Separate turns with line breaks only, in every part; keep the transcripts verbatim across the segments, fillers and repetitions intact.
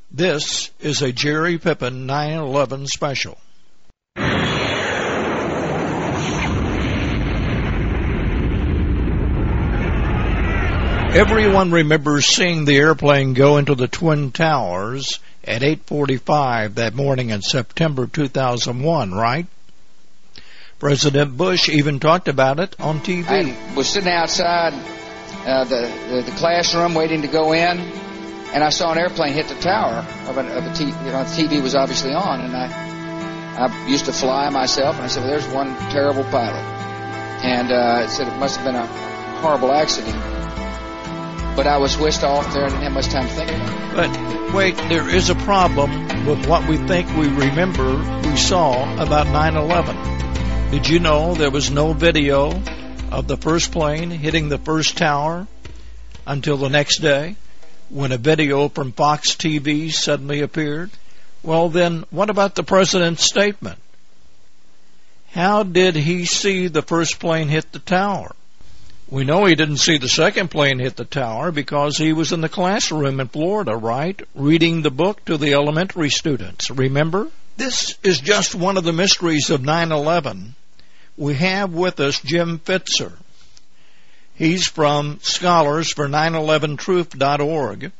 This is a Jerry Pippin nine eleven special. Everyone remembers seeing the airplane go into the Twin Towers at eight forty-five that morning in September two thousand one, right? President Bush even talked about it on T V.
I was sitting outside uh, the, the the classroom waiting to go in, and I saw an airplane hit the tower of a, of a T V. You know, the T V was obviously on, and I I used to fly myself, and I said, well, there's one terrible pilot. And uh, it said it must have been a horrible accident. But I was whisked off there and didn't have much time to think about it.
But wait, there is a problem with what we think we remember we saw about nine eleven. Did you know there was no video of the first plane hitting the first tower until the next day, when a video from Fox T V suddenly appeared? Well, then, what about the president's statement? How did he see the first plane hit the tower? We know he didn't see the second plane hit the tower because he was in the classroom in Florida, right? Reading the book to the elementary students, remember? This is just one of the mysteries of nine eleven. We have with us Jim Fitzer. He's from Scholars for nine eleven truth dot org.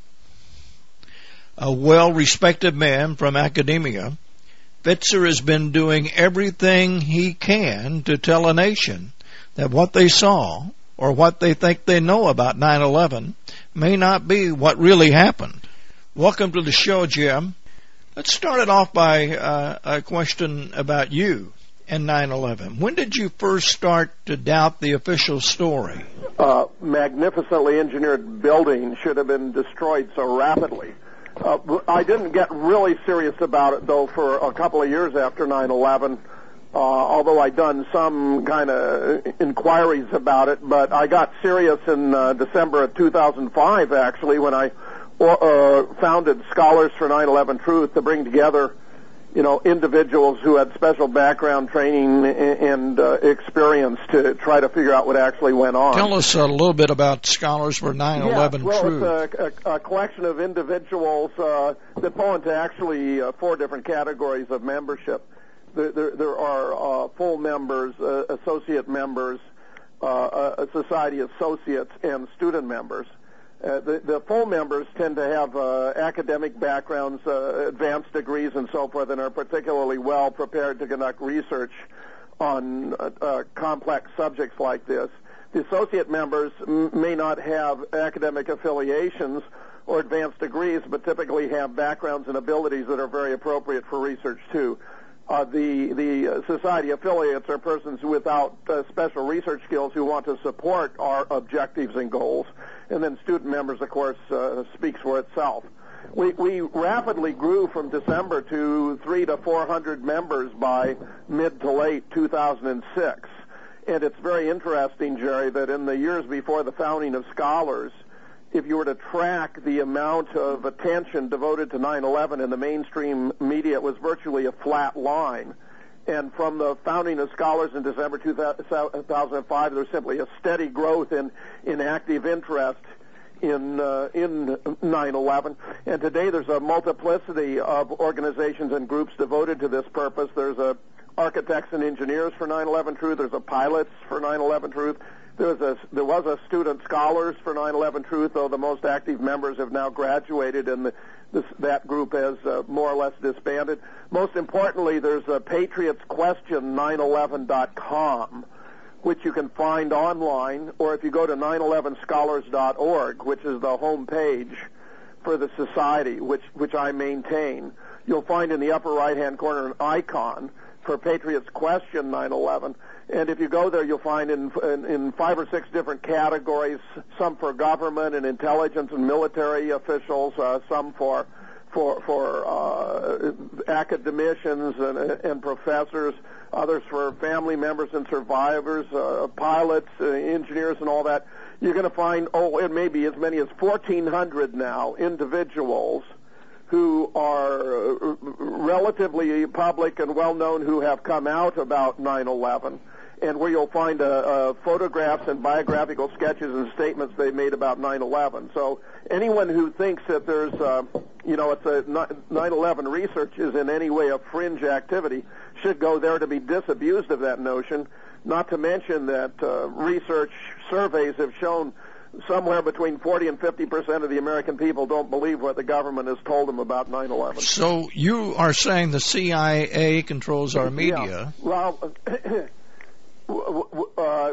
A well-respected man from academia, Fitzer has been doing everything he can to tell a nation that what they saw or what they think they know about nine eleven may not be what really happened. Welcome to the show, Jim. Let's start it off by uh, a question about you and nine eleven. When did you first start to doubt the official story?
Uh, magnificently engineered building should have been destroyed so rapidly. Uh, I didn't get really serious about it, though, for a couple of years after nine eleven. Uh, although I'd done some kind of inquiries about it, but I got serious in uh, December of two thousand five, actually, when I uh, founded Scholars for nine eleven Truth to bring together, you know, individuals who had special background training and uh, experience to try to figure out what actually went on.
Tell us a little bit about Scholars for nine eleven
yeah, well,
Truth.
It's a, a, a collection of individuals uh, that fall into actually uh, four different categories of membership. There, there, there are uh, full members, uh, associate members, uh, uh, society associates, and student members. Uh, the, the full members tend to have uh, academic backgrounds, uh, advanced degrees, and so forth, and are particularly well prepared to conduct research on uh, uh, complex subjects like this. The associate members m- may not have academic affiliations or advanced degrees, but typically have backgrounds and abilities that are very appropriate for research, too. Uh, the the uh, society affiliates are persons without uh, special research skills who want to support our objectives and goals. And then student members, of course, uh, speaks for itself. We we rapidly grew from December to three to four hundred members by mid to late two thousand six. And it's very interesting, Jerry, that in the years before the founding of Scholars, if you were to track the amount of attention devoted to nine eleven in the mainstream media, it was virtually a flat line. And from the founding of Scholars in December two thousand five, there was simply a steady growth in, in active interest in uh, in nine eleven. And today there's a multiplicity of organizations and groups devoted to this purpose. There's a Architects and Engineers for nine eleven Truth. There's a Pilots for nine eleven Truth. There was, a, there was a Student Scholars for nine eleven Truth, though the most active members have now graduated, and the, this, that group has uh, more or less disbanded. Most importantly, there's a Patriots Question nine eleven dot com, which you can find online, or if you go to nine eleven scholars dot org, which is the home page for the society, which, which I maintain, you'll find in the upper right-hand corner an icon for Patriots Question nine eleven. And if you go there, you'll find in, in, in five or six different categories, some for government and intelligence and military officials, uh, some for for for uh, academicians and, and professors, others for family members and survivors, uh, pilots, uh, engineers, and all that. You're going to find, oh, it may be as many as fourteen hundred now individuals who are relatively public and well-known who have come out about nine eleven. and where you'll find uh, uh, photographs and biographical sketches and statements they made about nine eleven. So anyone who thinks that there's, uh, you know, it's a nine eleven research is in any way a fringe activity should go there to be disabused of that notion, not to mention that uh, research surveys have shown somewhere between forty and fifty percent of the American people don't believe what the government has told them about nine eleven.
So you are saying the C I A controls our media?
Yeah. Well, uh,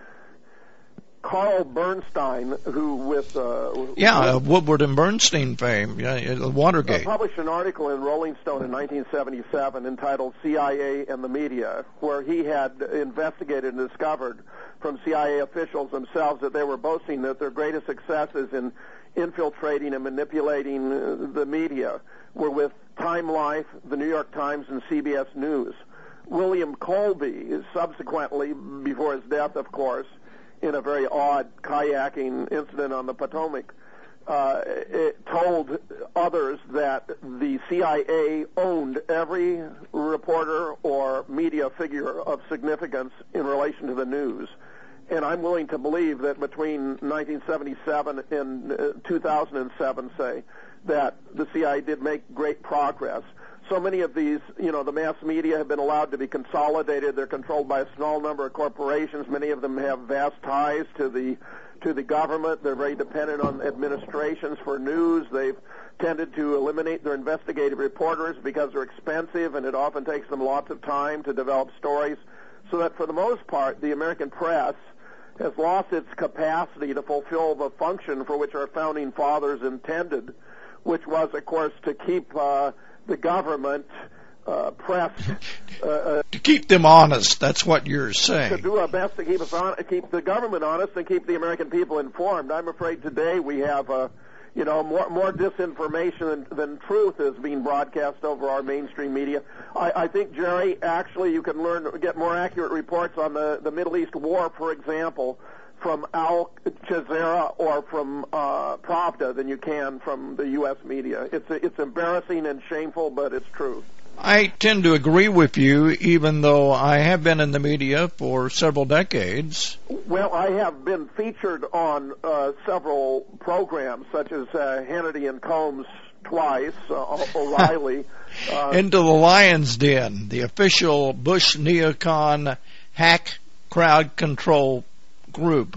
Carl Bernstein, who with uh,
yeah, uh, Woodward and Bernstein fame, yeah, Watergate,
uh, published an article in Rolling Stone in nineteen seventy-seven entitled "C I A and the Media," where he had investigated and discovered from C I A officials themselves that they were boasting that their greatest successes in infiltrating and manipulating the media were with Time Life, the New York Times, and C B S News. William Colby, subsequently, before his death, of course, in a very odd kayaking incident on the Potomac, uh, it told others that the C I A owned every reporter or media figure of significance in relation to the news. And I'm willing to believe that between nineteen seventy-seven and uh, two thousand seven, say, that the C I A did make great progress. So many of these, you know, the mass media have been allowed to be consolidated. They're controlled by a small number of corporations. Many of them have vast ties to the to the government. They're very dependent on administrations for news. They've tended to eliminate their investigative reporters because they're expensive, and it often takes them lots of time to develop stories. So that for the most part, the American press has lost its capacity to fulfill the function for which our founding fathers intended, which was, of course, to keep uh, the government uh, press uh, uh,
to keep them honest. That's what you're saying.
To do our best to keep us on, keep the government honest, and keep the American people informed. I'm afraid today we have, uh, you know, more more disinformation than, than truth is being broadcast over our mainstream media. I, I think, Jerry, actually, you can learn get more accurate reports on the the Middle East war, for example, from Al Jazeera or from uh, Pravda than you can from the U S media. It's it's embarrassing and shameful, but it's true.
I tend to agree with you, even though I have been in the media for several decades.
Well, I have been featured on uh, several programs, such as uh, Hannity and Combs twice, uh, O'Reilly. Uh,
Into the Lion's Den, the official Bush neocon hack crowd control group.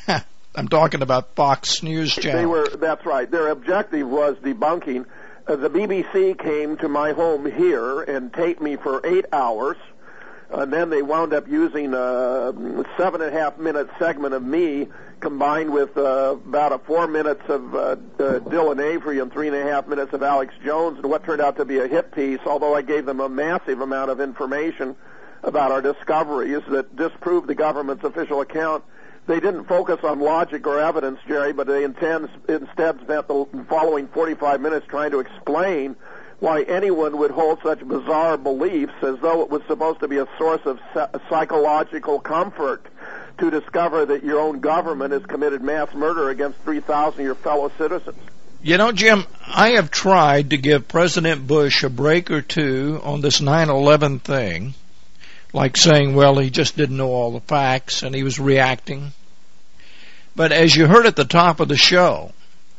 I'm talking about Fox News Channel.
They were, that's right. Their objective was debunking. Uh, the B B C came to my home here and taped me for eight hours, and then they wound up using a seven and a half minute segment of me combined with uh, about a four minutes of uh, uh, Dylan Avery and three and a half minutes of Alex Jones, and what turned out to be a hit piece, although I gave them a massive amount of information about our discoveries that disproved the government's official account. They didn't focus on logic or evidence, Jerry, but they intend, instead spent the following forty-five minutes trying to explain why anyone would hold such bizarre beliefs as though it was supposed to be a source of psychological comfort to discover that your own government has committed mass murder against three thousand of your fellow citizens.
You know, Jim, I have tried to give President Bush a break or two on this nine eleven thing, like saying, well, he just didn't know all the facts and he was reacting. But as you heard at the top of the show,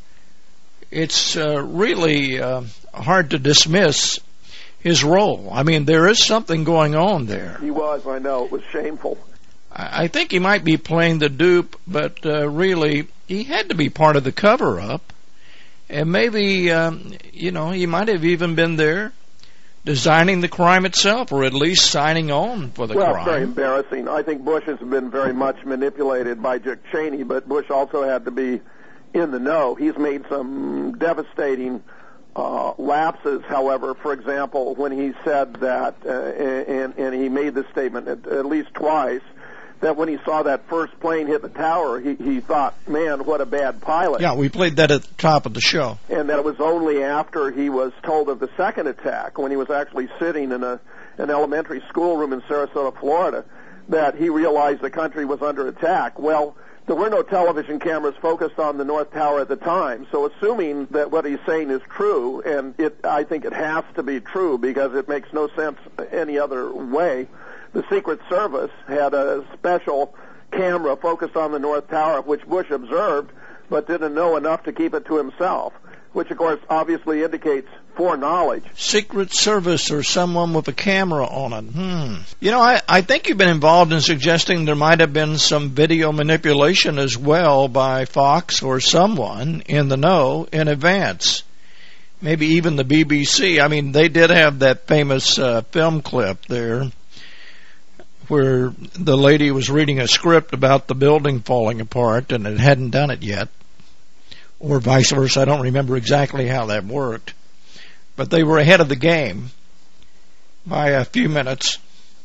it's uh, really uh, hard to dismiss his role. I mean, there is something going on there.
He was, I know. It was shameful.
I think he might be playing the dupe, but uh, really, he had to be part of the cover-up. And maybe, um, you know, he might have even been there designing the crime itself, or at least signing on for the
well,
crime.
Well, it's very embarrassing. I think Bush has been very much manipulated by Dick Cheney, but Bush also had to be in the know. He's made some devastating uh, lapses, however. For example, when he said that, uh, and, and he made this statement at, at least twice, that when he saw that first plane hit the tower, he, he thought, man, what a bad pilot.
Yeah, we played that at the top of the show.
And that it was only after he was told of the second attack, when he was actually sitting in a an elementary schoolroom in Sarasota, Florida, that he realized the country was under attack. Well, there were no television cameras focused on the North Tower at the time, so assuming that what he's saying is true, and it, I think it has to be true because it makes no sense any other way, the Secret Service had a special camera focused on the North Tower, which Bush observed, but didn't know enough to keep it to himself, which, of course, obviously indicates foreknowledge.
Secret Service or someone with a camera on it. Hmm. You know, I, I think you've been involved in suggesting there might have been some video manipulation as well by Fox or someone in the know in advance. Maybe even the B B C. I mean, they did have that famous uh, film clip there where the lady was reading a script about the building falling apart and it hadn't done it yet, or vice versa. I don't remember exactly how that worked, but they were ahead of the game by a few minutes,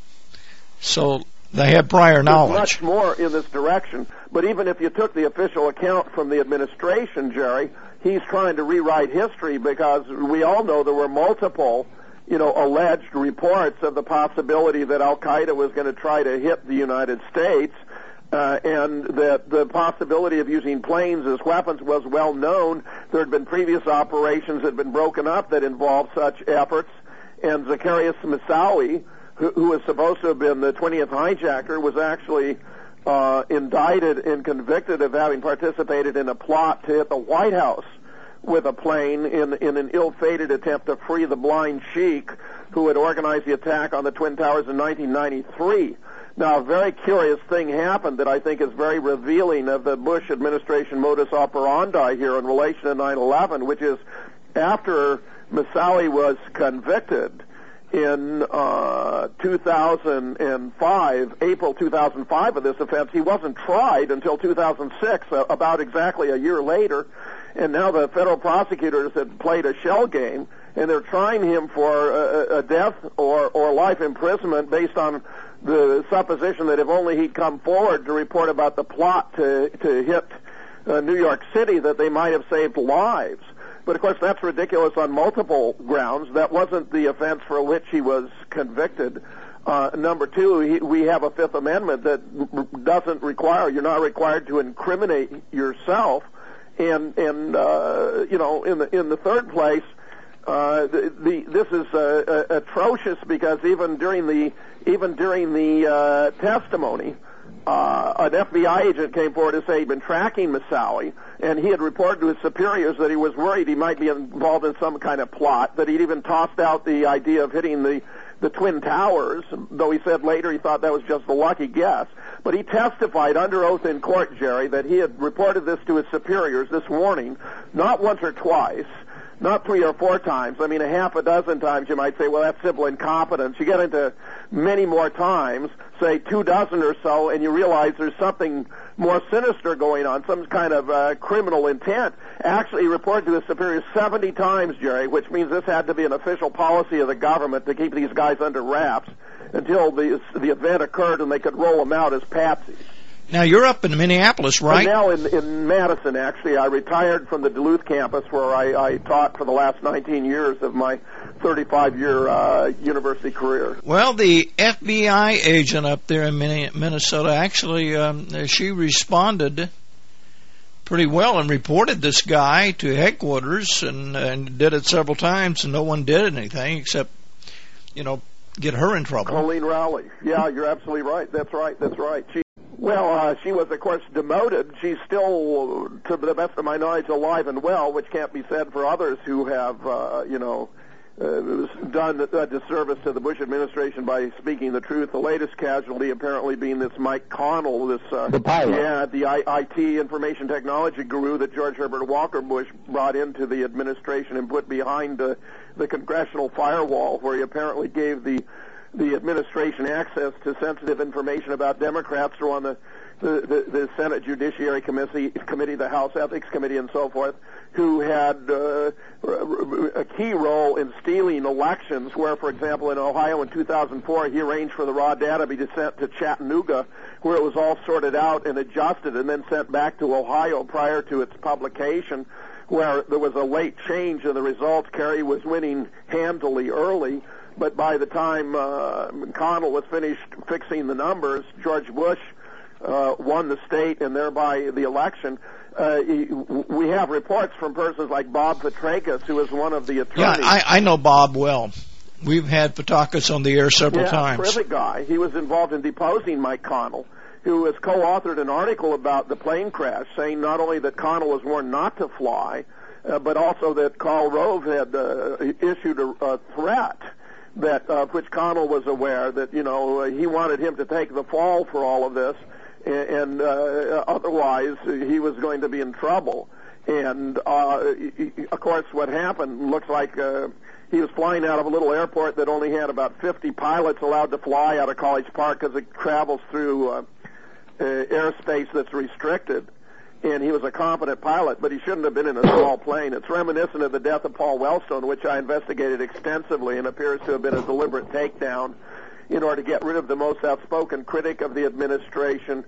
so they had prior knowledge.
There's much more in this direction, but even if you took the official account from the administration, Jerry, he's trying to rewrite history, because we all know there were multiple, you know, alleged reports of the possibility that Al-Qaeda was going to try to hit the United States, uh, and that the possibility of using planes as weapons was well known. There had been previous operations that had been broken up that involved such efforts, and Zacarias Moussaoui, who, who was supposed to have been the twentieth hijacker, was actually uh, indicted and convicted of having participated in a plot to hit the White House with a plane in in an ill-fated attempt to free the blind sheik who had organized the attack on the Twin Towers in nineteen ninety-three. Now, a very curious thing happened that I think is very revealing of the Bush administration modus operandi here in relation to nine eleven, which is after Moussaoui was convicted in uh, two thousand five, April two thousand five of this offense, he wasn't tried until two thousand six, uh, about exactly a year later. And now the federal prosecutors had played a shell game, and they're trying him for a, a death or, or life imprisonment based on the supposition that if only he'd come forward to report about the plot to, to hit uh, New York City, that they might have saved lives. But, of course, that's ridiculous on multiple grounds. That wasn't the offense for which he was convicted. Uh, number two, he, we have a Fifth Amendment that r- doesn't require, you're not required to incriminate yourself. And and uh, you know, in the in the third place, uh, the, the this is uh, uh, atrocious, because even during the even during the uh, testimony, uh, an F B I agent came forward to say he'd been tracking Moussaoui, and he had reported to his superiors that he was worried he might be involved in some kind of plot. That he'd even tossed out the idea of hitting the the Twin Towers, though he said later he thought that was just a lucky guess. But he testified under oath in court, Jerry, that he had reported this to his superiors, this warning, not once or twice, not three or four times. I mean, a half a dozen times you might say, well, that's simple incompetence. You get into many more times, say two dozen or so, and you realize there's something more sinister going on, some kind of uh, criminal intent. Actually, he reported to his superiors seventy times, Jerry, which means this had to be an official policy of the government to keep these guys under wraps until the, the event occurred and they could roll them out as patsies.
Now, you're up in Minneapolis, right?
I'm now in, in Madison, actually. I retired from the Duluth campus where I, I taught for the last nineteen years of my thirty-five-year uh, university career.
Well, the F B I agent up there in Minnesota, actually, um, she responded pretty well and reported this guy to headquarters, and, and did it several times, and no one did anything except, you know, get her in trouble.
Colleen Rowley. Yeah, you're absolutely right. That's right. That's right. She Well, uh, she was, of course, demoted. She's still, to the best of my knowledge, alive and well, which can't be said for others who have, uh, you know, uh, done a disservice to the Bush administration by speaking the truth. The latest casualty apparently being this Mike Connell, this, uh,
the pilot.
yeah, the I- IT information technology guru that George Herbert Walker Bush brought into the administration and put behind uh, the congressional firewall, where he apparently gave the the administration access to sensitive information about Democrats who are on the, the, the, the Senate Judiciary Committee, Committee, the House Ethics Committee, and so forth, who had uh, a key role in stealing elections, where, for example, in Ohio in two thousand four, he arranged for the raw data to be sent to Chattanooga, where it was all sorted out and adjusted and then sent back to Ohio prior to its publication, where there was a late change in the results. Kerry was winning handily early, but by the time uh, McConnell was finished fixing the numbers, George Bush uh, won the state and thereby the election. Uh, he, we have reports from persons like Bob Petrakis, who is one of the attorneys.
Yeah, I, I know Bob well. We've had Pattakis on the air several
yeah,
times.
Terrific guy. He was involved in deposing Mike Connell, who has co-authored an article about the plane crash, saying not only that Connell was warned not to fly, uh, but also that Karl Rove had uh, issued a, a threat that uh, which Connell was aware that, you know, uh, he wanted him to take the fall for all of this, and, and uh, otherwise he was going to be in trouble. And, uh, of course, what happened looks like uh, he was flying out of a little airport that only had about fifty pilots allowed to fly out of College Park because it travels through uh, uh, airspace that's restricted. And he was a competent pilot, but he shouldn't have been in a small plane. It's reminiscent of the death of Paul Wellstone, which I investigated extensively and appears to have been a deliberate takedown in order to get rid of the most outspoken critic of the administration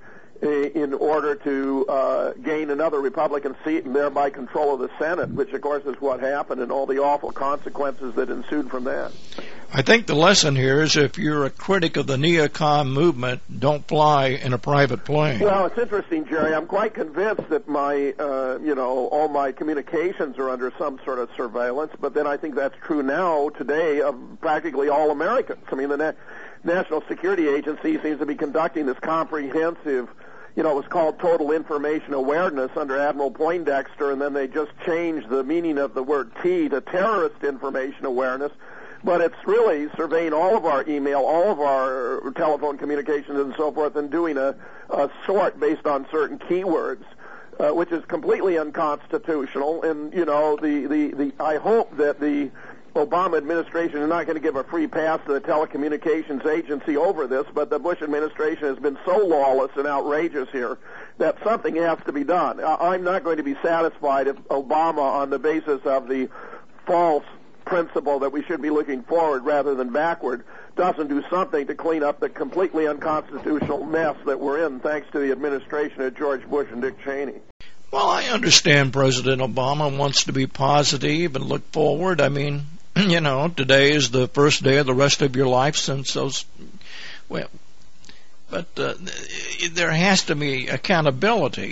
in order to uh, gain another Republican seat and thereby control of the Senate, which, of course, is what happened and all the awful consequences that ensued from that.
I think the lesson here is if you're a critic of the neocon movement, don't fly in a private plane.
Well, it's interesting, Jerry. I'm quite convinced that my, uh, you know, all my communications are under some sort of surveillance, but then I think that's true now, today, of practically all Americans. I mean, the Na- National Security Agency seems to be conducting this comprehensive, you know, it was called Total Information Awareness under Admiral Poindexter, and then they just changed the meaning of the word T to Terrorist Information Awareness. But it's really surveying all of our email, all of our telephone communications and so forth, and doing a, a sort based on certain keywords, uh, which is completely unconstitutional. And, you know, the, the, the I hope that the Obama administration is not going to give a free pass to the telecommunications agency over this, but the Bush administration has been so lawless and outrageous here that something has to be done. I'm not going to be satisfied if Obama, on the basis of the false principle that we should be looking forward rather than backward, doesn't do something to clean up the completely unconstitutional mess that we're in thanks to the administration of George Bush and Dick Cheney.
Well, I understand President Obama wants to be positive and look forward. I mean, you know, today is the first day of the rest of your life since those, well, but uh, there has to be accountability,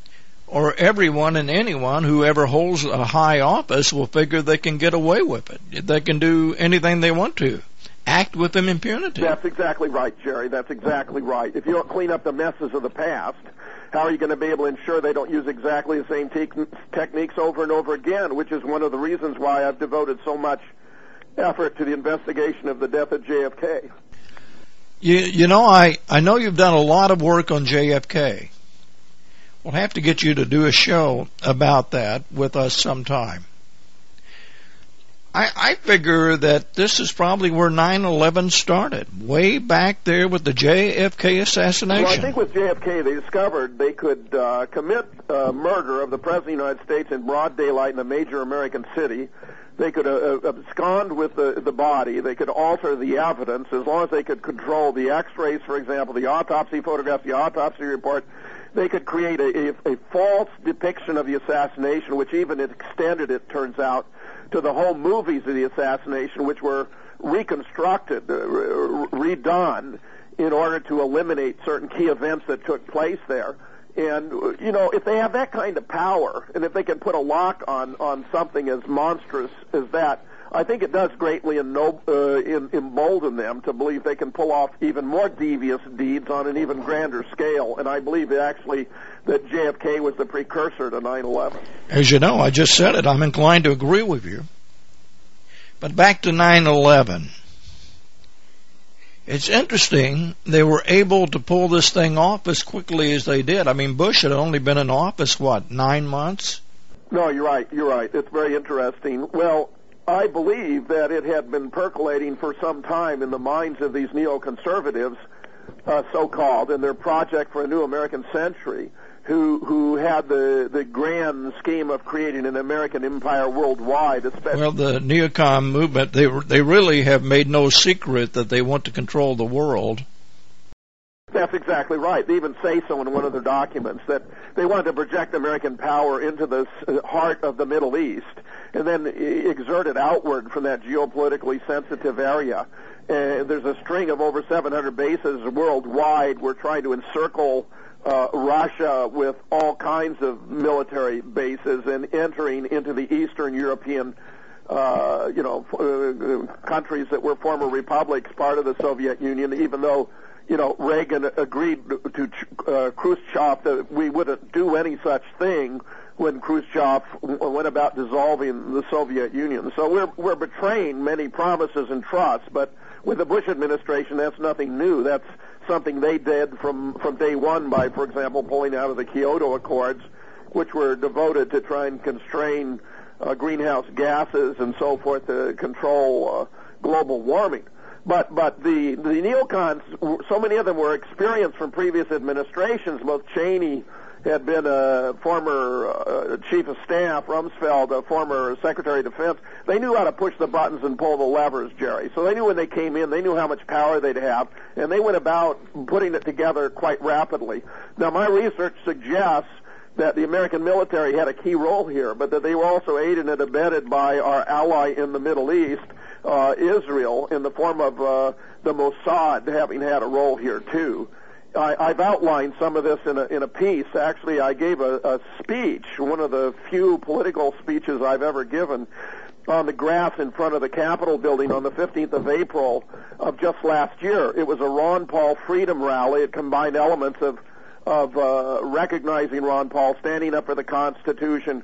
or everyone and anyone who ever holds a high office will figure they can get away with it. They can do anything they want to. Act with impunity.
That's exactly right, Jerry. That's exactly right. If you don't clean up the messes of the past, how are you going to be able to ensure they don't use exactly the same te- techniques over and over again, which is one of the reasons why I've devoted so much effort to the investigation of the death of J F K.
You, you know, I, I know you've done a lot of work on J F K. We'll have to get you to do a show about that with us sometime. I, I figure that this is probably where nine eleven started, way back there with the J F K assassination.
Well, I think with J F K they discovered they could uh, commit uh, murder of the President of the United States in broad daylight in a major American city. They could uh, abscond with the, the body. They could alter the evidence as long as they could control the x-rays, for example, the autopsy photographs, the autopsy report. They could create a, a, a false depiction of the assassination, which even extended, it turns out, to the whole movies of the assassination, which were reconstructed, uh, redone, in order to eliminate certain key events that took place there. And, you know, if they have that kind of power, and if they can put a lock on, on something as monstrous as that, I think it does greatly ennob- uh, in, embolden them to believe they can pull off even more devious deeds on an even grander scale. And I believe actually that J F K was the precursor to nine eleven.
As you know, I just said it. I'm inclined to agree with you. But back to nine eleven. It's interesting they were able to pull this thing off as quickly as they did. I mean, Bush had only been in office, what, nine months?
No, you're right. You're right. It's very interesting. Well, I believe that it had been percolating for some time in the minds of these neoconservatives, uh, so-called, in their project for a new American century, who who had the, the grand scheme of creating an American empire worldwide. Especially.
Well, the neocon movement, they they really have made no secret that they want to control the world.
That's exactly right. They even say so in one of their documents, that they wanted to project American power into the heart of the Middle East and then exert it outward from that geopolitically sensitive area. And there's a string of over seven hundred bases worldwide. We're trying to encircle uh, Russia with all kinds of military bases and entering into the Eastern European uh, you know, uh, countries that were former republics, part of the Soviet Union, even though, you know, Reagan agreed to uh, Khrushchev that we wouldn't do any such thing when Khrushchev went about dissolving the Soviet Union. So we're we're betraying many promises and trusts, but with the Bush administration, that's nothing new. That's something they did from, from day one by, for example, pulling out of the Kyoto Accords, which were devoted to try and constrain uh, greenhouse gases and so forth to control uh, global warming. But but the, the neocons, so many of them were experienced from previous administrations. Both Cheney had been a former uh, chief of staff, Rumsfeld, a former secretary of defense. They knew how to push the buttons and pull the levers, Jerry. So they knew when they came in, they knew how much power they'd have, and they went about putting it together quite rapidly. Now, my research suggests that the American military had a key role here, but that they were also aided and abetted by our ally in the Middle East, uh, Israel, in the form of uh, the Mossad having had a role here, too. I, I've outlined some of this in a, in a piece. Actually, I gave a, a speech, one of the few political speeches I've ever given, on the grass in front of the Capitol building on the fifteenth of April of just last year. It was a Ron Paul freedom rally. It combined elements of of uh, recognizing Ron Paul, standing up for the Constitution,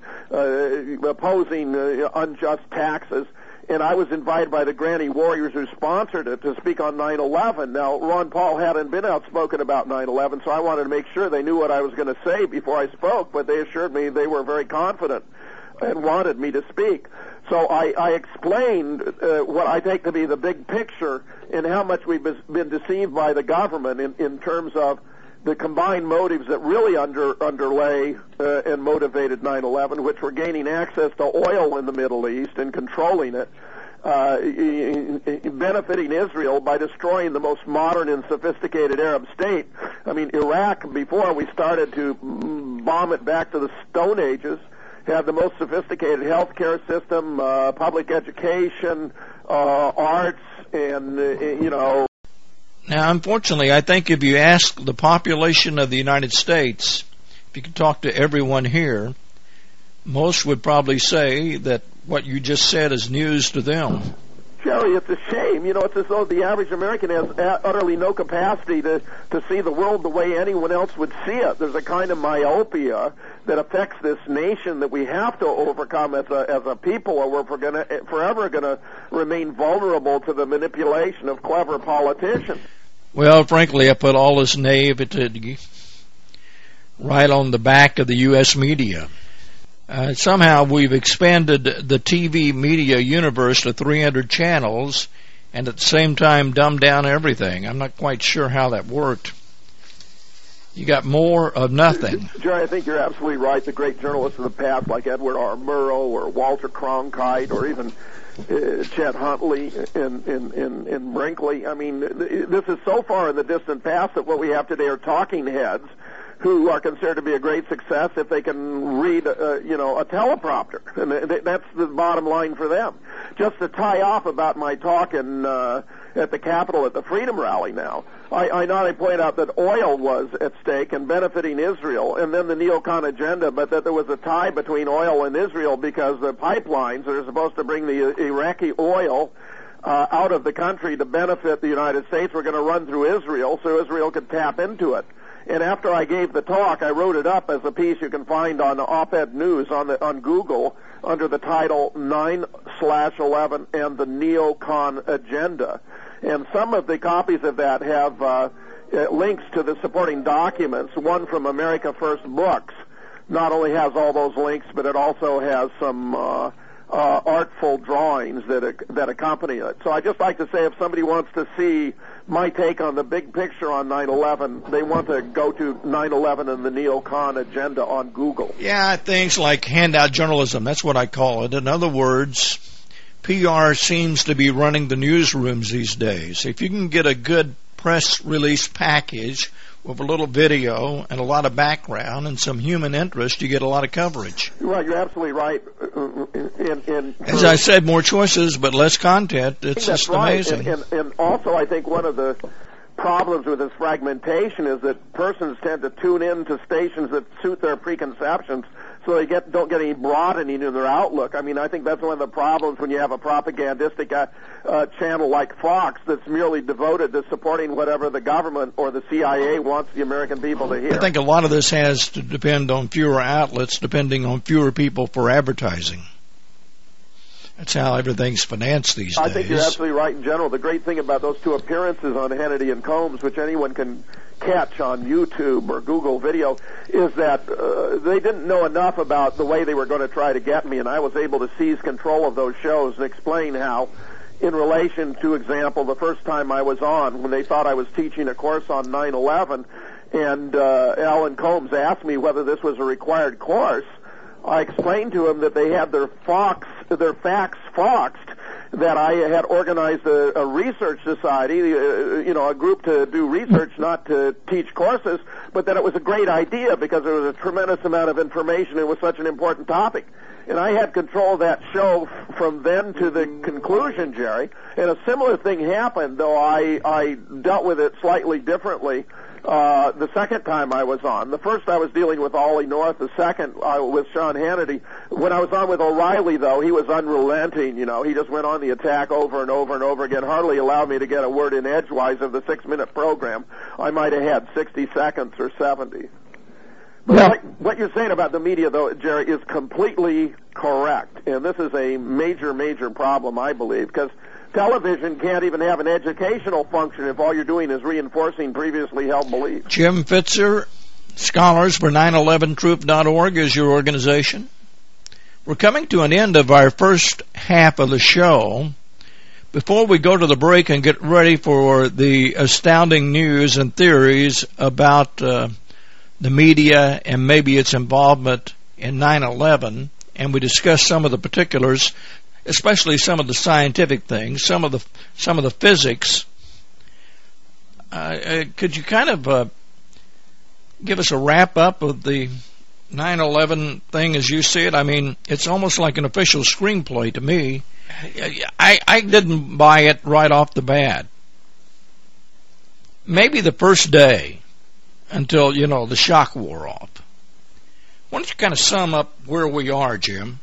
uh, opposing uh, unjust taxes. And I was invited by the Granny Warriors who sponsored it to speak on nine eleven. Now, Ron Paul hadn't been outspoken about nine eleven, so I wanted to make sure they knew what I was going to say before I spoke, but they assured me they were very confident and wanted me to speak. So I, I explained uh, what I take to be the big picture and how much we've been deceived by the government in, in terms of the combined motives that really under, underlay uh, and motivated nine eleven, which were gaining access to oil in the Middle East and controlling it, uh, benefiting Israel by destroying the most modern and sophisticated Arab state. I mean, Iraq, before we started to bomb it back to the Stone Ages, had the most sophisticated healthcare system, uh, public education, uh, arts, and, uh, you know,
Now, unfortunately, I think if you ask the population of the United States, if you could talk to everyone here, most would probably say that what you just said is news to them.
Jerry, it's a shame. You know, it's as though the average American has utterly no capacity to, to see the world the way anyone else would see it. There's a kind of myopia that affects this nation that we have to overcome as a, as a people, or we're gonna, forever going to remain vulnerable to the manipulation of clever politicians.
Well, frankly, I put all this naivety right on the back of the U S media. Uh, somehow we've expanded the T V media universe to three hundred channels and at the same time dumbed down everything. I'm not quite sure how that worked. You got more of nothing.
Jerry, I think you're absolutely right. The great journalists of the past, like Edward R. Murrow or Walter Cronkite or even uh, Chet Huntley and, and, and, and Brinkley, I mean, this is so far in the distant past that what we have today are talking heads who are considered to be a great success if they can read, uh, you know, a teleprompter. And that's the bottom line for them. Just to tie off about my talk in, uh, at the Capitol at the Freedom Rally now, I, I not only point out that oil was at stake and benefiting Israel and then the neocon agenda, but that there was a tie between oil and Israel because the pipelines that are supposed to bring the Iraqi oil uh, out of the country to benefit the United States were going to run through Israel so Israel could tap into it. And after I gave the talk, I wrote it up as a piece you can find on Op-Ed News on the, on Google under the title nine slash eleven and the Neocon Agenda. And some of the copies of that have uh, links to the supporting documents. One from America First Books not only has all those links, but it also has some uh, uh, artful drawings that that accompany it. So I'd just like to say if somebody wants to see my take on the big picture on nine eleven, they want to go to nine eleven and the Neocon Agenda on Google.
Yeah, things like handout journalism, that's what I call it. In other words, P R seems to be running the newsrooms these days. If you can get a good press release package with a little video and a lot of background and some human interest, you get a lot of coverage.
Right, you're absolutely right. And, and
As I said, more choices but less content. It's just
right.
amazing.
And, and, and also, I think one of the problems with this fragmentation is that persons tend to tune in to stations that suit their preconceptions so they get don't get any broadening in their outlook. I mean, I think that's one of the problems when you have a propagandistic uh, uh, channel like Fox that's merely devoted to supporting whatever the government or the C I A wants the American people to hear.
I think a lot of this has to depend on fewer outlets, depending on fewer people for advertising. That's how everything's financed these days.
I think you're absolutely right in general. The great thing about those two appearances on Hannity and Combs, which anyone can catch on YouTube or Google Video, is that uh, they didn't know enough about the way they were going to try to get me, and I was able to seize control of those shows and explain how, in relation to, example, the first time I was on, when they thought I was teaching a course on nine eleven, and uh, Alan Combs asked me whether this was a required course, I explained to him that they had their Fox, their facts foxed, that I had organized a, a research society, uh, you know, a group to do research, not to teach courses, but that it was a great idea because there was a tremendous amount of information. It was such an important topic. And I had control of that show from then to the conclusion, Jerry. And a similar thing happened, though I, I dealt with it slightly differently. Uh, the second time I was on. The first I was dealing with Ollie North. The second uh, with Sean Hannity. When I was on with O'Reilly, though, he was unrelenting. You know, he just went on the attack over and over and over again. Hardly allowed me to get a word in edgewise of the six-minute program. I might have had sixty seconds or seventy. But
yeah.
what, what you're saying about the media, though, Jerry, is completely correct. And this is a major, major problem, I believe, because television can't even have an educational function if all you're doing is reinforcing previously held beliefs.
Jim Fitzer, Scholars for nine eleven truth dot org is your organization. We're coming to an end of our first half of the show. Before we go to the break and get ready for the astounding news and theories about uh, the media and maybe its involvement in nine eleven, and we discuss some of the particulars, especially some of the scientific things, some of the some of the physics. Uh, uh, could you kind of uh, give us a wrap up of the nine eleven thing as you see it? I mean, it's almost like an official screenplay to me. I, I didn't buy it right off the bat. Maybe the first day until, you know, the shock wore off. Why don't you kind of sum up where we are, Jim,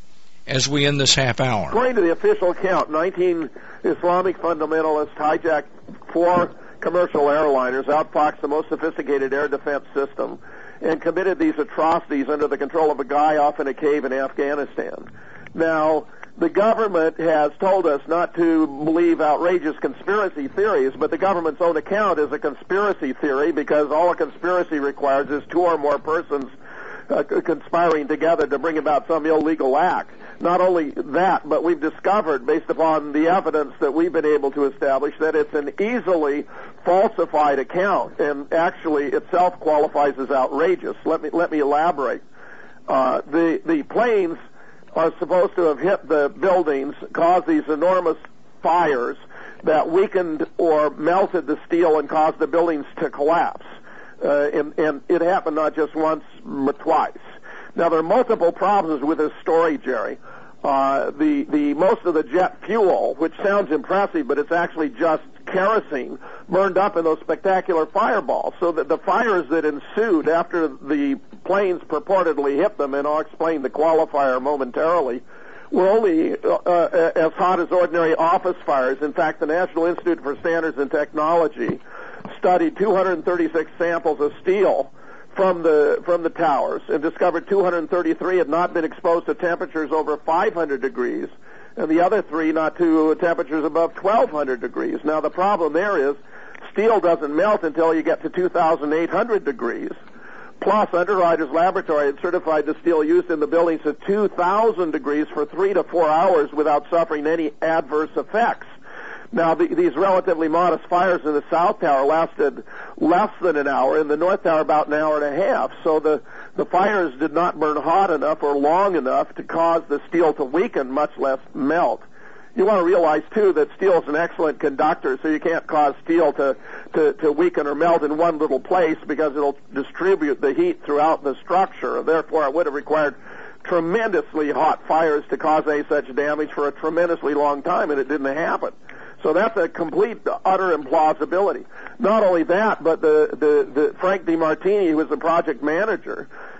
as we end this half hour?
According to the official account, nineteen Islamic fundamentalists hijacked four commercial airliners, outfoxed the most sophisticated air defense system, and committed these atrocities under the control of a guy off in a cave in Afghanistan. Now, the government has told us not to believe outrageous conspiracy theories, but the government's own account is a conspiracy theory because all a conspiracy requires is two or more persons uh, conspiring together to bring about some illegal act. Not only that, but we've discovered, based upon the evidence that we've been able to establish, that it's an easily falsified account, and actually itself qualifies as outrageous. Let me let me elaborate. Uh, the the planes are supposed to have hit the buildings, caused these enormous fires that weakened or melted the steel and caused the buildings to collapse. Uh, and, and it happened not just once, but twice. Now, there are multiple problems with this story, Jerry. Uh, the, the, most of the jet fuel, which sounds impressive, but it's actually just kerosene, burned up in those spectacular fireballs. So that the fires that ensued after the planes purportedly hit them, and I'll explain the qualifier momentarily, were only uh, uh, as hot as ordinary office fires. In fact, the National Institute for Standards and Technology studied two hundred thirty-six samples of steel from the from the towers and discovered two hundred thirty-three had not been exposed to temperatures over five hundred degrees, and the other three not to temperatures above twelve hundred degrees. Now, the problem there is steel doesn't melt until you get to two thousand eight hundred degrees. Plus, Underwriters Laboratory had certified the steel used in the buildings at two thousand degrees for three to four hours without suffering any adverse effects. Now, the, these relatively modest fires in the South Tower lasted less than an hour, in the North Tower about an hour and a half. So the, the fires did not burn hot enough or long enough to cause the steel to weaken, much less melt. You want to realize, too, that steel is an excellent conductor, so you can't cause steel to, to, to weaken or melt in one little place because it'll distribute the heat throughout the structure. Therefore, it would have required tremendously hot fires to cause any such damage for a tremendously long time, and it didn't happen. So that's a complete, utter implausibility. Not only that, but the, the, the Frank DeMartini, who was the project manager,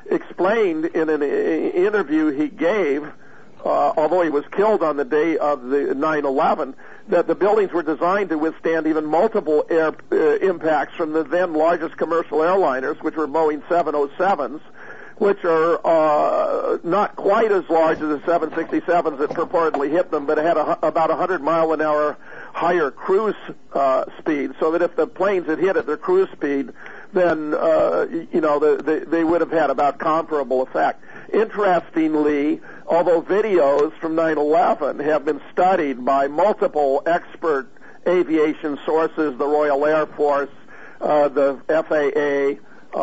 explained in an interview he gave, uh, although he was killed on the day of the nine eleven, that the buildings were designed to withstand even multiple air uh, impacts from the then largest commercial airliners, which were Boeing seven oh sevens, which are uh, not quite as large as the seven sixty-sevens that purportedly hit them, but it had a, about one hundred mile an hour higher cruise uh, speed, so that if the planes had hit at their cruise speed, then uh, you know the, the, they would have had about comparable effect. Interestingly, although videos from nine eleven have been studied by multiple expert aviation sources, the Royal Air Force, uh, the F A A,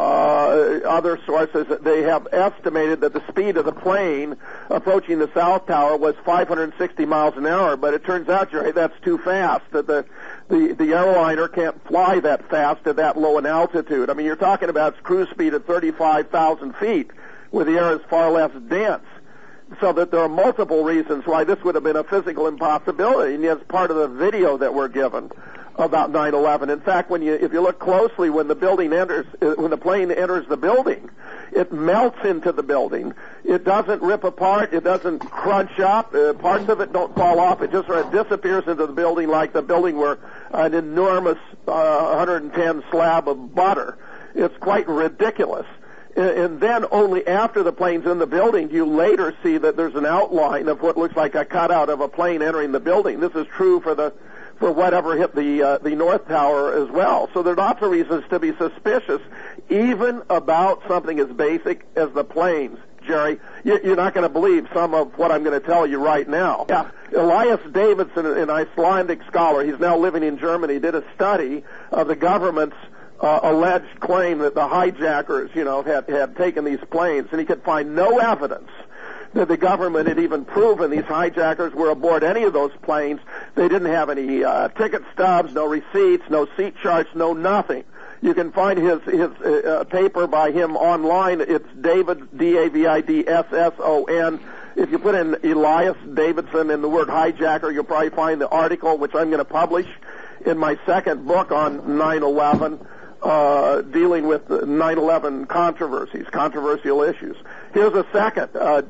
Uh, other sources, they have estimated that the speed of the plane approaching the South Tower was five hundred sixty miles an hour, but it turns out, Jerry, that's too fast, that the, the, the airliner can't fly that fast at that low an altitude. I mean, you're talking about cruise speed at thirty-five thousand feet, where the air is far less dense. So that there are multiple reasons why this would have been a physical impossibility, and it's part of the video that we're given about nine eleven. In fact, when you, if you look closely, when the building enters, when the plane enters the building, it melts into the building. It doesn't rip apart. It doesn't crunch up. Uh, parts of it don't fall off. It just sort of disappears into the building like the building were an enormous uh, one hundred ten slab of butter. It's quite ridiculous. And then only after the plane's in the building do you later see that there's an outline of what looks like a cutout of a plane entering the building. This is true for the for whatever hit the uh, the North Tower as well. So there are lots of reasons to be suspicious, even about something as basic as the planes. Jerry, you're not going to believe some of what I'm going to tell you right now. Yeah. Elias Davidson, an Icelandic scholar, he's now living in Germany, did a study of the government's Uh, alleged claim that the hijackers, you know, had, had taken these planes, and he could find no evidence that the government had even proven these hijackers were aboard any of those planes. They didn't have any uh, ticket stubs, no receipts, no seat charts, no nothing. You can find his his uh, paper by him online. It's David, D A V I D S S O N. If you put in Elias Davidson and the word hijacker, you'll probably find the article, which I'm going to publish in my second book on nine eleven. Uh, dealing with nine eleven controversies, controversial issues. Here's a second. Uh,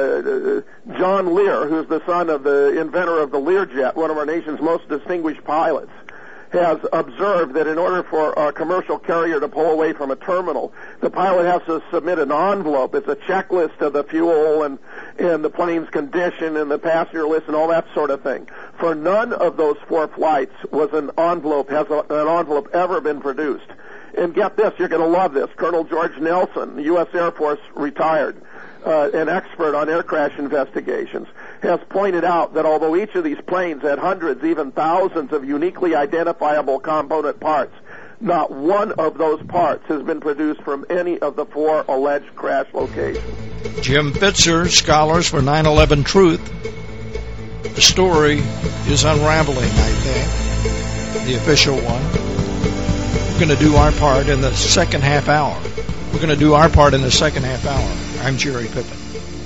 uh, John Lear, who's the son of the inventor of the Learjet, one of our nation's most distinguished pilots, has observed that in order for a commercial carrier to pull away from a terminal, the pilot has to submit an envelope. It's a checklist of the fuel and, and the plane's condition and the passenger list and all that sort of thing. For none of those four flights was an envelope, has a, an envelope ever been produced. And get this, you're going to love this. Colonel George Nelson, U S Air Force retired, uh, an expert on air crash investigations, has pointed out that although each of these planes had hundreds, even thousands of uniquely identifiable component parts, not one of those parts has been produced from any of the four alleged crash locations.
Jim Fitzer, Scholars for nine eleven Truth. The story is unraveling, I think, the official one. We're going to do our part in the second half hour. We're going to do our part in the second half hour. I'm Jerry Pippin.